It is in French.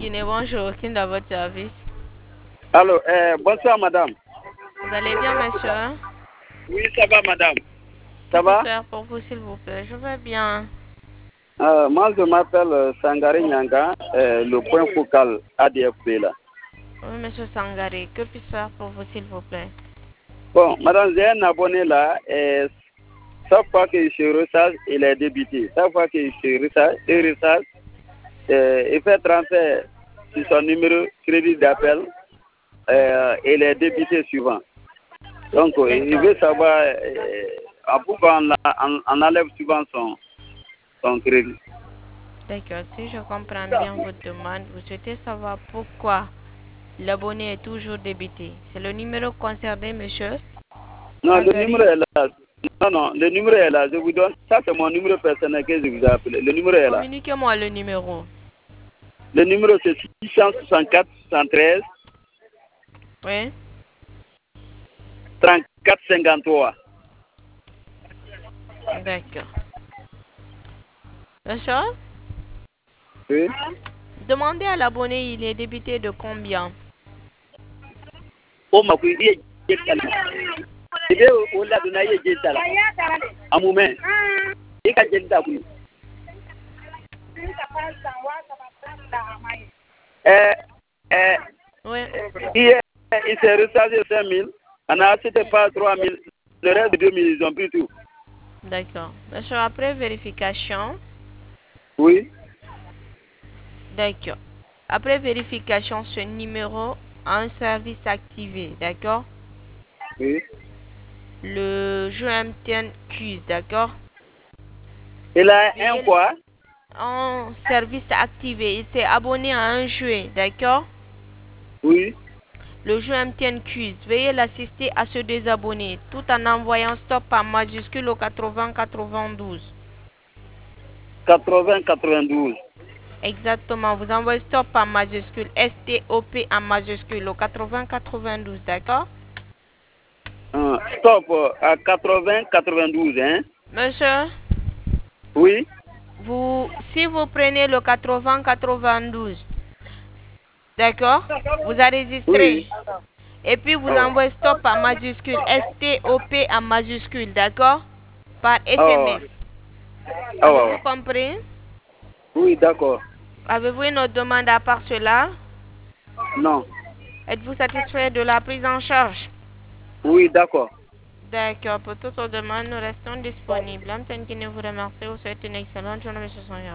Guinée, bonjour, qui est à votre service? Allô, bonsoir madame. Vous allez bien, monsieur? Oui, ça va madame. Ça Que puis-je va? faire pour vous, s'il vous plaît? Je vais bien. Moi je m'appelle Sangari Nyanga, le point focal ADFP là. Oui, monsieur Sangari, que puis-je faire pour vous, s'il vous plaît? Bon, madame, j'ai un abonné là, et chaque fois que je recharge, il est débité. Chaque fois que je recharge, il fait transfert sur son numéro crédit d'appel, il est débité suivant. Donc, il veut savoir pourquoi on enlève souvent son crédit. D'accord, si je comprends bien votre demande, vous souhaitez savoir pourquoi l'abonné est toujours débité. C'est le numéro concerné, monsieur Non, le Sangari? numéro est là. Non, le numéro est là. Je vous donne. Ça, c'est mon numéro personnel que je vous ai appelé. Le numéro est là. Communiquez-moi le numéro. Le numéro, c'est 664 113 Oui? 34 53. D'accord. Monsieur, Oui. demandez à l'abonné, il est débité de combien? Oh, ma couille, il est au là de naïe Jessala. À moment. Il est à Jessala. Oui. Il s'est rechargé 5 000. On a acheté pas 3 000. Le reste de 2 000, ils ont pris tout. D'accord. Monsieur, après vérification, Oui. d'accord. Après vérification, ce numéro a un service activé, d'accord? Oui. Le jeu MTN Quiz, d'accord? Il a un quoi? Un service activé. Il s'est abonné à un jeu, d'accord? Oui. Le jeu MTN Quiz. Veuillez l'assister à se désabonner tout en envoyant stop en majuscule au 80 92. 80 92. Exactement. Vous envoyez stop en majuscule, STOP en majuscule au 80 92, d'accord? Stop à 80 92, hein? Monsieur, Oui. si vous prenez le 80 92, d'accord? Vous enregistrez. Oui. Et puis vous envoyez stop en majuscule, STOP en majuscule, d'accord? Par Oh. SMS. Oh. Avez-vous compris? Oui, d'accord. Avez-vous une autre demande à part cela? Non. Êtes-vous satisfait de la prise en charge? Oui, d'accord. D'accord, pour toute autre demande, nous restons disponibles. L'homme qui vous remercie, vous souhaite une excellente journée, monsieur Sonia.